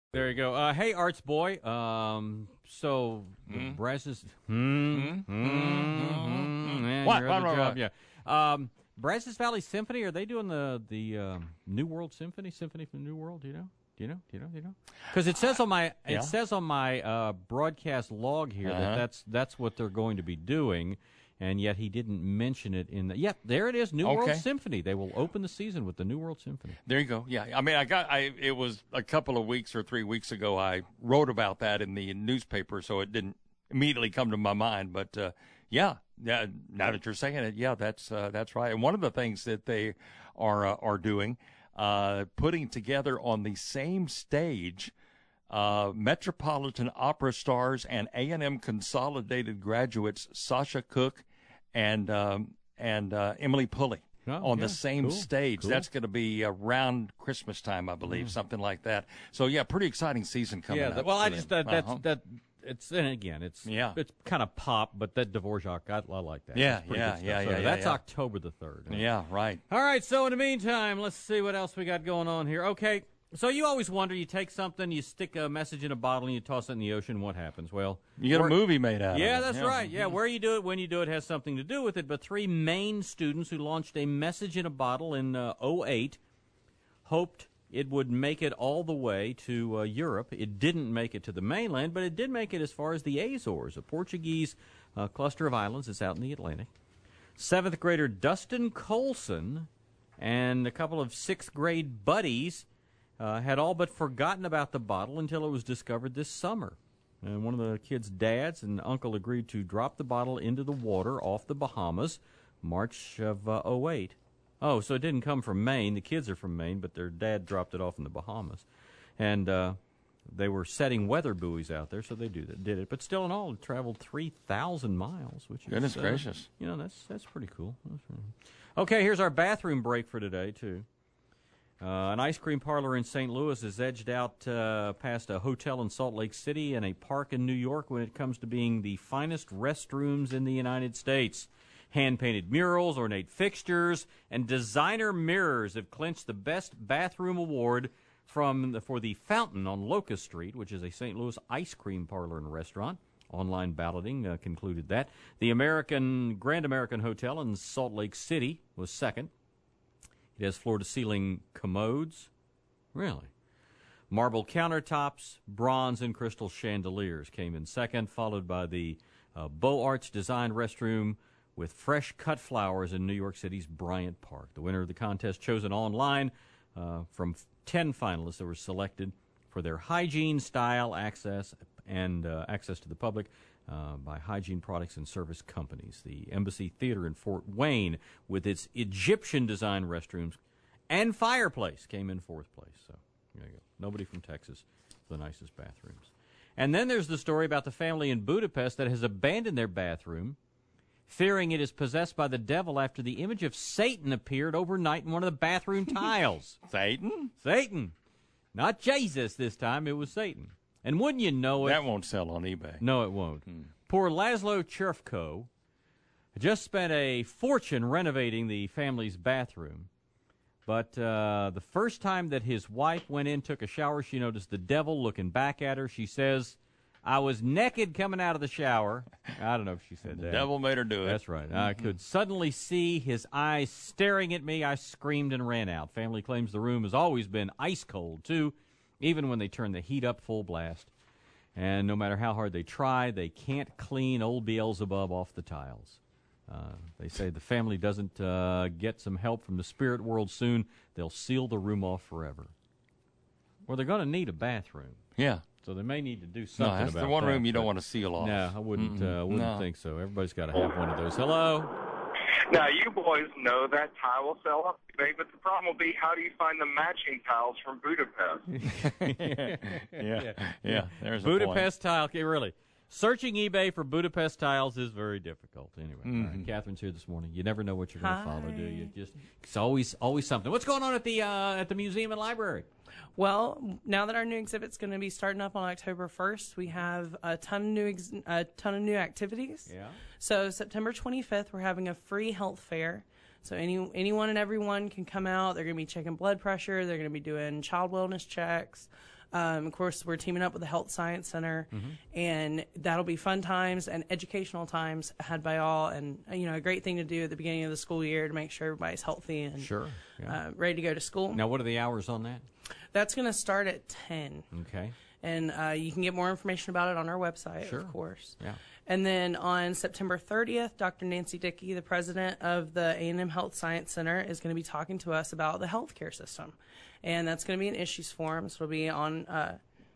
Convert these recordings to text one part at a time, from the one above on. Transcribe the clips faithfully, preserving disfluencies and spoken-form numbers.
There you go. Uh, hey, Arts Boy. Um, so the Mm. Brazos. Hmm. Hmm. Hmm. Man, What? your What? other What? job, What? yeah. Um, Brazos Valley Symphony. Are they doing the the um, New World Symphony? Symphony from New World? Do you know? Do you know? Do you know? Do you know? Because it says on my Yeah. it says on my uh, broadcast log here that Uh-huh. that's that's what they're going to be doing. And yet he didn't mention it in the. Yep, there it is. New World Okay. Symphony. They will open the season with the New World Symphony. There you go. Yeah, I mean, I got. I it was a couple of weeks or three weeks ago. I wrote about that in the newspaper, so it didn't immediately come to my mind. But uh, yeah, yeah. Now that you're saying it, yeah, that's uh, that's right. And one of the things that they are uh, are doing, uh, putting together on the same stage. Uh, Metropolitan Opera stars and A and M Consolidated graduates Sasha Cook and um, and uh, Emily Pulley Oh, on yeah, the same cool, stage. cool. That's going to be around Christmas time, I believe, something like that. So yeah, pretty exciting season coming Yeah, up. that, well, I for just them. that that's Uh-huh. that it's and again it's Yeah. it's kind of pop, but that Dvorak I, I like that. Yeah, That's pretty yeah, good stuff. yeah, So yeah, yeah, That's yeah. October the third. Yeah, right. All right. So in the meantime, let's see what else we got going on here. Okay. So you always wonder, you take something, you stick a message in a bottle, and you toss it in the ocean. What happens? Well, You get a where- movie made out Yeah, of it. that's right. Yeah, where you do it, when you do it, has something to do with it. But three Maine students who launched a message in a bottle in uh, oh eight hoped it would make it all the way to uh, Europe. It didn't make it to the mainland, but it did make it as far as the Azores, a Portuguese uh, cluster of islands that's out in the Atlantic. Seventh grader Dustin Colson and a couple of sixth grade buddies uh, had all but forgotten about the bottle until it was discovered this summer. And one of the kids' dads and uncle agreed to drop the bottle into the water off the Bahamas, March of uh, oh eight. Oh, so it didn't come from Maine. The kids are from Maine, but their dad dropped it off in the Bahamas. And uh, they were setting weather buoys out there, so they do that, did it. But still in all, it traveled three thousand miles, which is... Goodness uh, gracious. You know, that's that's pretty cool. That's really... Okay, here's our bathroom break for today, too. Uh, an ice cream parlor in Saint Louis is edged out uh, past a hotel in Salt Lake City and a park in New York when it comes to being the finest restrooms in the United States. Hand-painted murals, ornate fixtures, and designer mirrors have clinched the Best Bathroom Award from the, for the Fountain on Locust Street, which is a Saint Louis ice cream parlor and restaurant. Online balloting uh, concluded that. The American Grand American Hotel in Salt Lake City was second. It has floor-to-ceiling commodes. Really? Marble countertops, bronze and crystal chandeliers came in second, followed by the uh, Beaux Arts designed restroom with fresh cut flowers in New York City's Bryant Park. The winner of the contest chosen online uh, from ten finalists that were selected for their hygiene, style, access, and uh, access to the public uh, by hygiene products and service companies. The Embassy Theater in Fort Wayne, with its Egyptian-designed restrooms and fireplace, came in fourth place. So there you go. Nobody from Texas for the nicest bathrooms. And then there's the story about the family in Budapest that has abandoned their bathroom, fearing it is possessed by the devil after the image of Satan appeared overnight in one of the bathroom tiles. Satan? Satan. Not Jesus this time, it was Satan. And wouldn't you know it? That won't sell on eBay. No, it won't. Hmm. Poor Laszlo Cherfko just spent a fortune renovating the family's bathroom. But uh, the first time that his wife went in, took a shower, she noticed the devil looking back at her. She says, I was naked coming out of the shower. I don't know if she said The that. devil made her do it. That's right. I could suddenly see his eyes staring at me. I screamed and ran out. Family claims the room has always been ice cold, too, even when they turn the heat up full blast. And no matter how hard they try, they can't clean old Beelzebub off the tiles. Uh, they say the family doesn't uh, get some help from the spirit world soon, they'll seal the room off forever. Well, they're going to need a bathroom. Yeah. So they may need to do No, something that's about the one that, room you don't but- want to seal off. No, I wouldn't. Mm-mm. Uh, wouldn't No. think so. Everybody's got to have one of those. Hello. Now, you boys know that tile will sell up today, but the problem will be, how do you find the matching tiles from Budapest? yeah, yeah. There's a Budapest tile. Okay, really. Searching eBay for Budapest tiles is very difficult. Anyway, all Mm-hmm. right, Catherine's here this morning. You never know what you're going to follow, do you? Hi. Just it's always always something. What's going on at the uh, at the museum and library? Well, now that our new exhibit's going to be starting up on October first, we have a ton of new ex- a ton of new activities. Yeah. So September twenty-fifth, we're having a free health fair. So any anyone and everyone can come out. They're going to be checking blood pressure. They're going to be doing child wellness checks. Um, of course, we're teaming up with the Health Science Center, mm-hmm. and that'll be fun times and educational times had by all, and you know, a great thing to do at the beginning of the school year to make sure everybody's healthy and sure. yeah. uh, ready to go to school. Now, what are the hours on that? That's going to start at ten. Okay. And uh, you can get more information about it on our website, sure. of course. Yeah. And then on September thirtieth, Doctor Nancy Dickey, the president of the A and M Health Science Center, is going to be talking to us about the healthcare system. And that's going to be an issues forum. So it'll be on uh,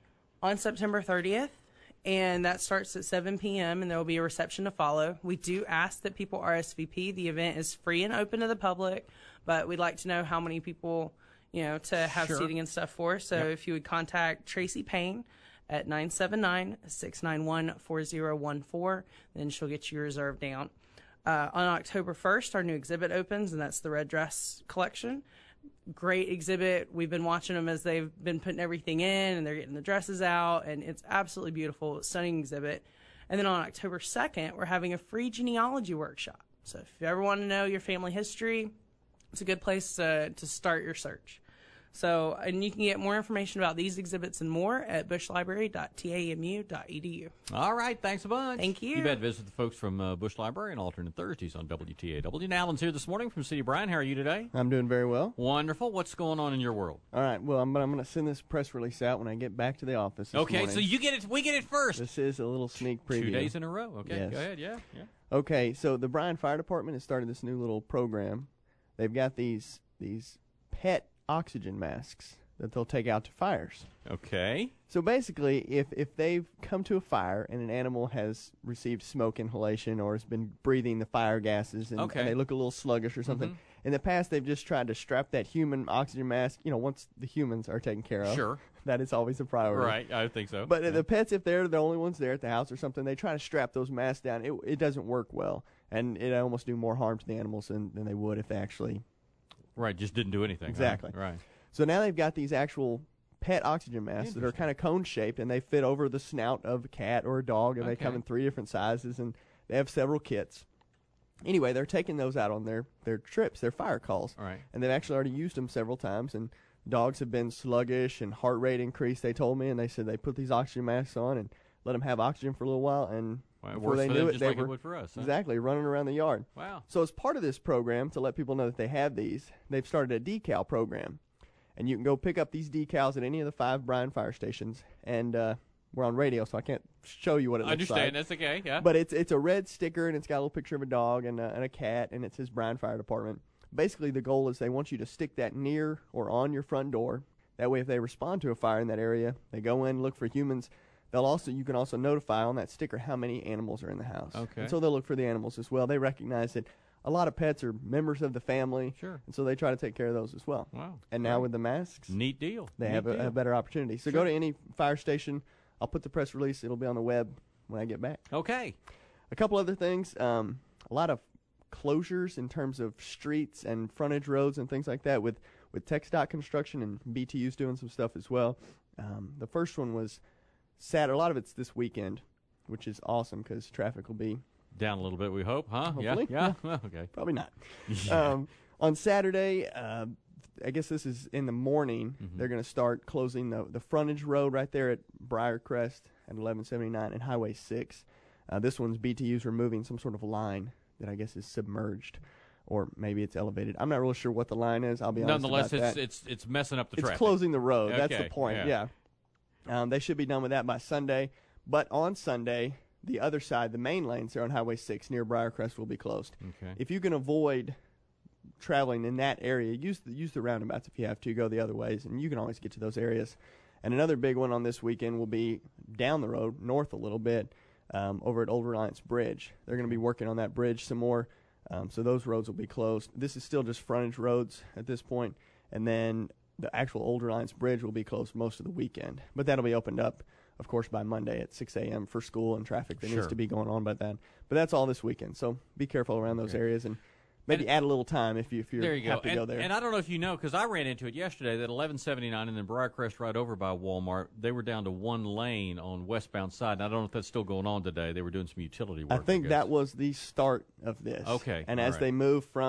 on September thirtieth. And that starts at seven p.m. and there will be a reception to follow. We do ask that people R S V P. The event is free and open to the public, but we'd like to know how many people, you know, to have sure. seating and stuff for. So yep. if you would contact Tracy Payne at nine seven nine, six nine one, four zero one four, then she'll get you reserved down. Uh, on October first, our new exhibit opens, and that's the Red Dress Collection. Great exhibit. We've been watching them as they've been putting everything in, and they're getting the dresses out, and it's absolutely beautiful, stunning exhibit. And then on October second, we're having a free genealogy workshop. So if you ever want to know your family history, it's a good place to, to start your search. So, and you can get more information about these exhibits and more at bush library dot tamu dot e d u. All right, thanks a bunch. Thank you. You bet. Visit the folks from uh, Bush Library on alternate Thursdays on W T A W. Alan's here this morning from City Bryan. How are you today? I'm doing very well. Wonderful. What's going on in your world? All right. Well, I'm, I'm going to send this press release out when I get back to the office this Okay, morning. so you get it. We get it first. This is a little sneak preview. Two days in a row. Okay, yes. Go ahead. Yeah, yeah. Okay, so the Bryan Fire Department has started this new little program. They've got these these pet oxygen masks that they'll take out to fires. Okay. So basically, if, if they've come to a fire and an animal has received smoke inhalation or has been breathing the fire gases and, okay. and they look a little sluggish or something, mm-hmm. in the past they've just tried to strap that human oxygen mask, you know, once the humans are taken care of. Sure. That is always a priority. Right, I think so. But yeah. the pets, if they're the only ones there at the house or something, they try to strap those masks down. It, it doesn't work well, and it almost do more harm to the animals than, than they would if they actually... Right, just didn't do anything. Exactly. Right. right. So now they've got these actual pet oxygen masks that are kind of cone-shaped, and they fit over the snout of a cat or a dog, and okay. they come in three different sizes, and they have several kits. Anyway, they're taking those out on their, their trips, their fire calls. All right. And they've actually already used them several times, and dogs have been sluggish and heart rate increased, they told me, and they said they put these oxygen masks on and let them have oxygen for a little while, and well, it before they for knew them it, just they like were it would for us, huh? exactly running around the yard. Wow. So as part of this program, to let people know that they have these, they've started a decal program. And you can go pick up these decals at any of the five Bryan fire stations. And uh, we're on radio, so I can't show you what it I looks understand. like. That's okay, yeah. But it's it's a red sticker, and it's got a little picture of a dog and a, and a cat, and it says Bryan Fire Department. Basically, the goal is they want you to stick that near or on your front door. That way, if they respond to a fire in that area, they go in, look for humans. They'll also you can also notify on that sticker how many animals are in the house. Okay. And so they'll look for the animals as well. They recognize that a lot of pets are members of the family. Sure. And so they try to take care of those as well. Wow. And now right. with the masks, neat deal. they neat have a, deal. a better opportunity. So sure. go to any fire station. I'll put the press release. It'll be on the web when I get back. Okay. A couple other things. Um, a lot of closures in terms of streets and frontage roads and things like that with, with TxDOT construction, and B T U's doing some stuff as well. Um, the first one was Saturday. A lot of it's this weekend, which is awesome because traffic will be down a little bit, we hope, huh? Hopefully. Yeah, yeah. Well, okay. probably not. Yeah. Um, on Saturday, uh, I guess this is in the morning, Mhm. they're going to start closing the, the frontage road right there at Briarcrest at eleven seventy-nine and Highway six. Uh, this one's B T U's removing some sort of line that I guess is submerged, or maybe it's elevated. I'm not really sure what the line is. I'll be honest Nonetheless, about it's that. it's it's messing up the It's traffic. closing the road. That's Okay, the point. yeah. Yeah. Um, they should be done with that by Sunday. But on Sunday, the other side, the main lanes there on Highway six near Briarcrest will be closed. Okay. If you can avoid traveling in that area, use the, use the roundabouts if you have to. Go the other ways, and you can always get to those areas. And another big one on this weekend will be down the road, north a little bit, um, over at Old Reliance Bridge. They're going to be working on that bridge some more, um, so those roads will be closed. This is still just frontage roads at this point, and then the actual Old Reliance Bridge will be closed most of the weekend. But that'll be opened up, of course, by Monday at six a.m. for school and traffic that Sure. needs to be going on by then. But that's all this weekend, so be careful around those Okay. areas, and maybe And- add a little time if, you, if you're There you have go. to And, go there. and I don't know if you know, because I ran into it yesterday, that eleven seventy-nine and then Briarcrest right over by Walmart, they were down to one lane on westbound side. And I don't know if that's still going on today. They were doing some utility work. I think guess. that was the start of this. Okay, And all as right. they move from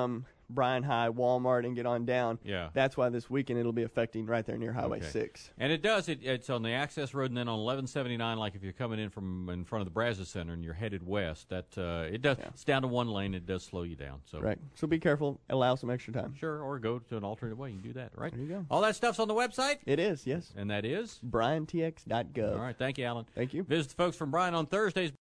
Bryan High, Walmart, and get on down. Yeah. That's why this weekend it'll be affecting right there near Highway Okay. six. And it does. It, it's on the access road, and then on eleven seventy-nine. Like if you're coming in from in front of the Brazos Center and you're headed west, that uh, it does. Yeah. It's down to one lane. It does slow you down. So Right. So be careful. Allow some extra time. sure, or go to an alternate way. You can do that, right? There you go. All that stuff's on the website, It is, yes. and that is. Bryan T X dot gov. All right. Thank you, Alan. Thank you. Visit the folks from Bryan on Thursdays.